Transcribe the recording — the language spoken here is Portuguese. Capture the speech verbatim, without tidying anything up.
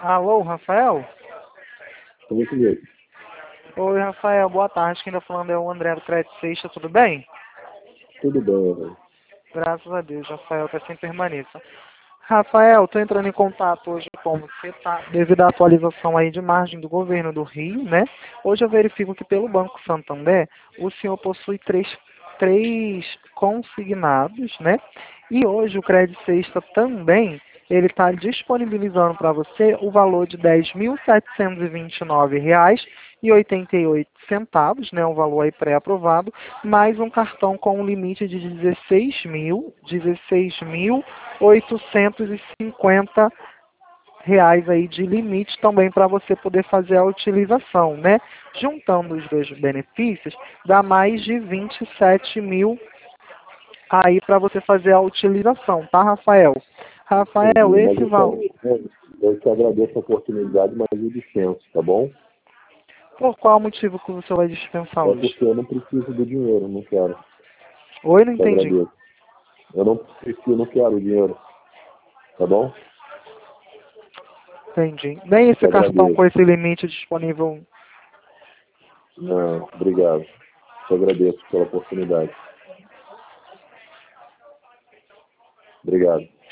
Alô, Rafael? Como é que é? Oi, Rafael, boa tarde. Quem está falando é o André do Crédito Sexta, tudo bem? Tudo bem, velho. Graças a Deus, Rafael, que assim permaneça. Rafael, estou entrando em contato hoje com você, tá? Devido à atualização aí de margem do governo do Rio, né? Hoje eu verifico que pelo Banco Santander, o senhor possui três, três consignados, né? E hoje o Crédito Sexta também, ele está disponibilizando para você o valor de dez mil setecentos e vinte e nove reais e oitenta e oito centavos, né? Um valor aí pré-aprovado, mais um cartão com um limite de dezesseis mil, dezesseis mil oitocentos e cinquenta reais aí de limite também para você poder fazer a utilização, né? Juntando os dois benefícios, dá mais de vinte e sete mil aí para você fazer a utilização, tá, Rafael? Rafael, Entendi, mas esse eu valor... te, eu te agradeço a oportunidade, mas eu dispenso, tá bom? Por qual motivo que você vai dispensar É hoje? porque eu não preciso do dinheiro, não quero. Oi, não Te entendi. agradeço. Eu não preciso, não quero o dinheiro, tá bom? Entendi. Nem Te esse cartão agradeço. com esse limite disponível. Não, obrigado. Te agradeço pela oportunidade. Obrigado.